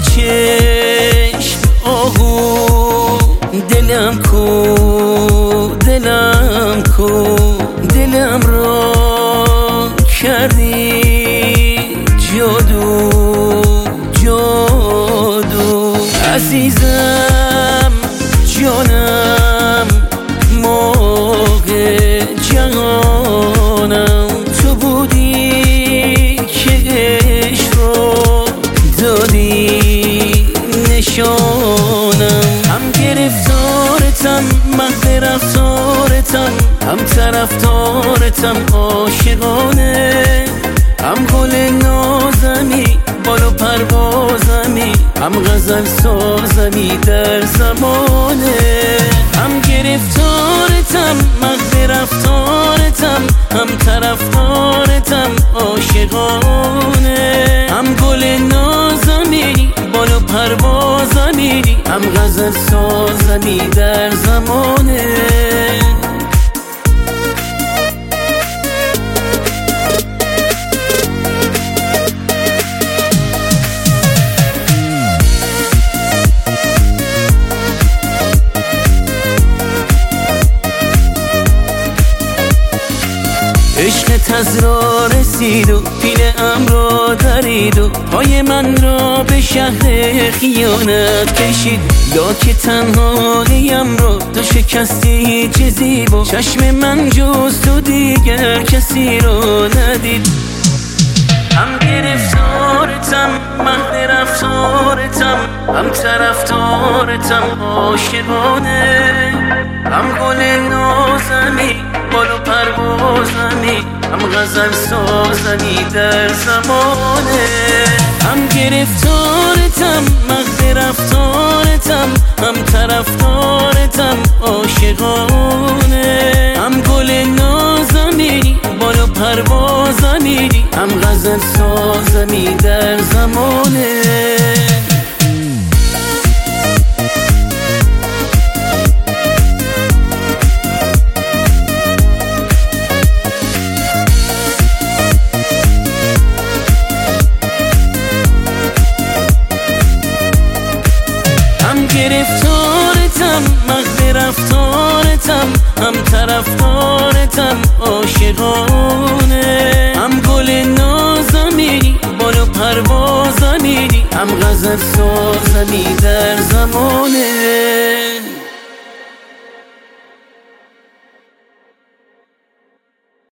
چشم آهو دلم کو دلم کو دلم را کردی جادو جادو عزیزم جانم موقع جهانم تو بودی که عشق رو دادی نشانم هم گرفتارتم مهد رفتارتم هم طرفدارتم عاشقانه هم گل نازمی بال و پروازمی هم غزل سازمی در زمانه هم گرفتارتم مهد رفتارتم هم طرفدارتم عاشقانه هم گل نازمی بال و پروازمی هم غزل سازمی در زمانه عشقت از را رسید و پیله ام را درید و پای من را به شهر خیانت کشید یا که تنهاییم را تو شکستی چه زیبا چشم من جز تو دیگر کسی را ندید هم گرفتارتم مهد رفتارتم هم طرفدارتم عاشقانه هم گل نازمی بال و پروازمی هم غزل سازمی در زمانه هم گرفتارتم مهد رفتارتم هم طرفدارتم عاشقانه هم گل نازمی بال و پروازمی هم غزل سازمی در زمانه گرفتارتم مهد رفتارتم هم طرفدارتم عاشقانه هم گل نازمی بال و پروازمی هم غزل سازمی در زمانه